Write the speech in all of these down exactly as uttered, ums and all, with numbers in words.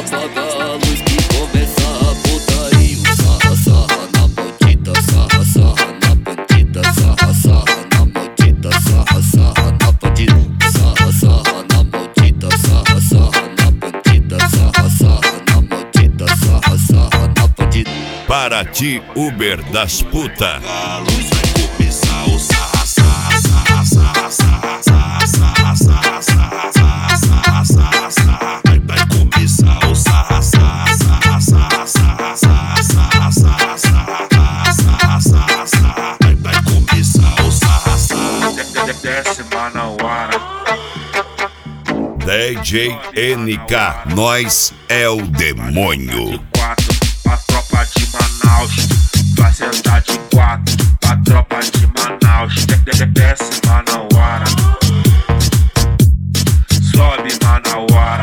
apaga a luz que começa a putaria. Sarra, sarra na bandida, sarra, sarra na bandida, sarra, sarra na bandida, sarra, sarra na bandida, sarra, sarra na bandida, sarra, sarra na bandida, sarra, sarra na bandida, sarra, sarra na bandida. Paraty Uber das puta. A luz vai começar o sarra, sarra, sarra, sarra, sarra, sarra, sarra, sarra, sarra, sarra, sarra, sarra. Vai, vai começar o sarra, sarra, sarra, sarra, sarra, sarra, sarra, sarra, sarra, sarra, sarra, sarra. Vai, vai começar o sarra, sarra. Desce Manauara. D J N K, nós é o demônio. Pra tropa de Manaus, vai sentar de quatro. Pra tropa de Manaus, desce Manauara. Sobe Manauara.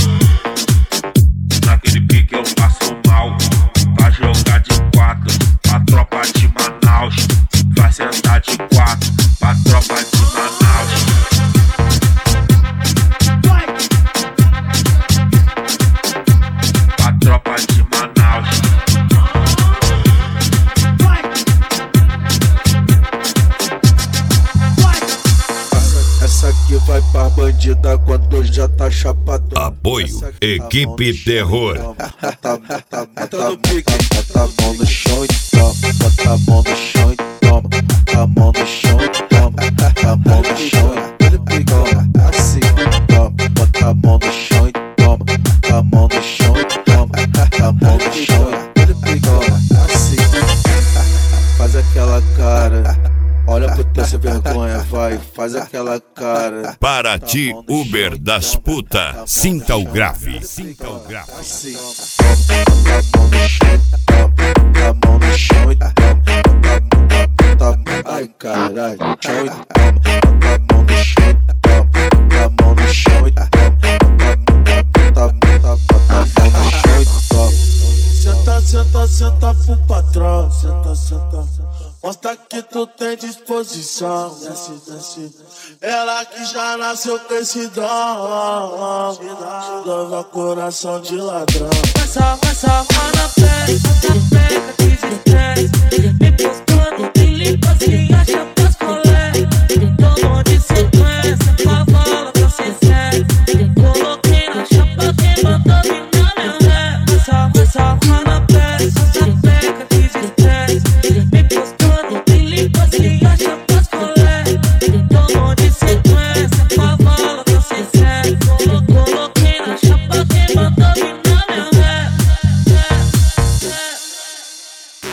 Naquele pique eu passo mal. Pra jogar de quatro. Pra tropa de Manaus, vai sentar de quatro. Pra tropa de Manaus. Pra tropa de Manaus. Essa aqui vai pra bandida quando já tá chapado. Apoio, equipe terror. Bota, bota, bota, bota a mão no chão e toma. Bota a mão no chão e toma. Bota a mão no chão e toma. Bota a mão no chão e toma. Assim, toma. Bota a mão no chão e toma. Bota a mão no chão e toma. Bota a mão no chão e toma. Assim, faz aquela cara. Olha pro teu sem vergonha, vai, faz aquela cara. Paraty Uber das puta. Sinta o grave. Sinta o grave. Assim, bota a mão no chão e toma. Ai caralho, chão e toma. Bota a mão no chão e toma. Bota a mão no chão e toma. Bota a mão no chão e toma. Senta, senta, senta pro patrão. Senta, senta. Mostra que tu tem disposição. Desce, desce. Ela que já nasceu com esse dom. Leva coração de ladrão. Vai só, vai só, na pele, na peca que destresse. Me postando que limpa assim, acha pras colegas. Tomou de sequência, cavala pra ser sério. Coloquei na chapa quem mandou vir na minha ré. Vai só, vai só, na pele, na peca que destresse. Me postando que limpa assim, acha pras colegas. Tomou de sequência, cavala pra ser sério. Coloquei na chapa quem mandou vir.